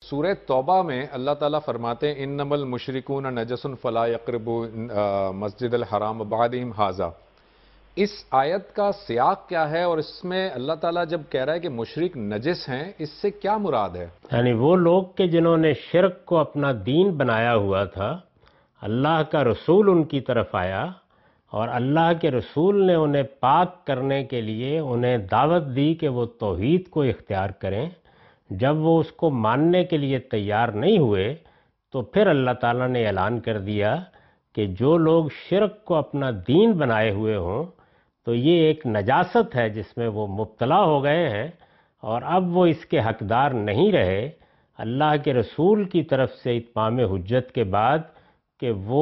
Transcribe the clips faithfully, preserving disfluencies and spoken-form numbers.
سورہ توبہ میں اللہ تعالیٰ فرماتے ہیں انما المشرکون نجس فلا یقربوا مسجد الحرام بعدہم ھذا. اس آیت کا سیاق کیا ہے اور اس میں اللہ تعالیٰ جب کہہ رہا ہے کہ مشرک نجس ہیں، اس سے کیا مراد ہے؟ یعنی وہ لوگ کہ جنہوں نے شرک کو اپنا دین بنایا ہوا تھا، اللہ کا رسول ان کی طرف آیا اور اللہ کے رسول نے انہیں پاک کرنے کے لیے انہیں دعوت دی کہ وہ توحید کو اختیار کریں. جب وہ اس کو ماننے کے لیے تیار نہیں ہوئے تو پھر اللہ تعالیٰ نے اعلان کر دیا کہ جو لوگ شرک کو اپنا دین بنائے ہوئے ہوں تو یہ ایک نجاست ہے جس میں وہ مبتلا ہو گئے ہیں اور اب وہ اس کے حقدار نہیں رہے اللہ کے رسول کی طرف سے اتمام حجت کے بعد کہ وہ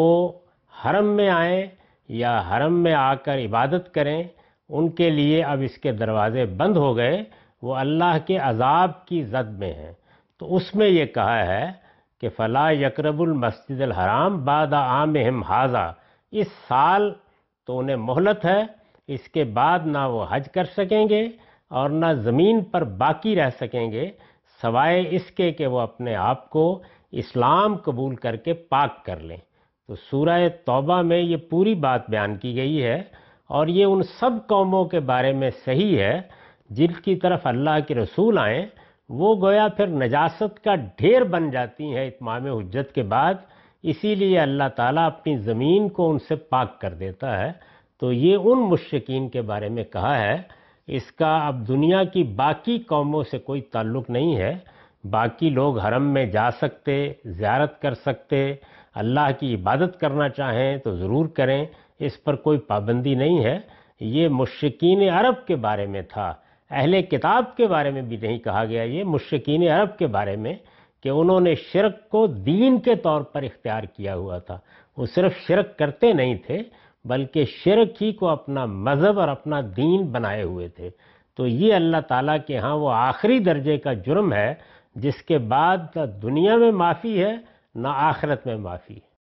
حرم میں آئیں یا حرم میں آ کر عبادت کریں. ان کے لیے اب اس کے دروازے بند ہو گئے، وہ اللہ کے عذاب کی زد میں ہیں. تو اس میں یہ کہا ہے کہ فلا یقرب المسجد الحرام بعد عامہم ھذا، اس سال تو انہیں مہلت ہے، اس کے بعد نہ وہ حج کر سکیں گے اور نہ زمین پر باقی رہ سکیں گے سوائے اس کے کہ وہ اپنے آپ کو اسلام قبول کر کے پاک کر لیں. تو سورہ توبہ میں یہ پوری بات بیان کی گئی ہے اور یہ ان سب قوموں کے بارے میں صحیح ہے جن کی طرف اللہ کے رسول آئیں، وہ گویا پھر نجاست کا ڈھیر بن جاتی ہیں اتمام حجت کے بعد، اسی لیے اللہ تعالیٰ اپنی زمین کو ان سے پاک کر دیتا ہے. تو یہ ان مشرکین کے بارے میں کہا ہے. اس کا اب دنیا کی باقی قوموں سے کوئی تعلق نہیں ہے. باقی لوگ حرم میں جا سکتے، زیارت کر سکتے، اللہ کی عبادت کرنا چاہیں تو ضرور کریں، اس پر کوئی پابندی نہیں ہے. یہ مشرکین عرب کے بارے میں تھا، اہل کتاب کے بارے میں بھی نہیں کہا گیا. یہ مشرکین عرب کے بارے میں کہ انہوں نے شرک کو دین کے طور پر اختیار کیا ہوا تھا. وہ صرف شرک کرتے نہیں تھے بلکہ شرک ہی کو اپنا مذہب اور اپنا دین بنائے ہوئے تھے. تو یہ اللہ تعالیٰ کے ہاں وہ آخری درجے کا جرم ہے جس کے بعد نہ دنیا میں معافی ہے نہ آخرت میں معافی ہے.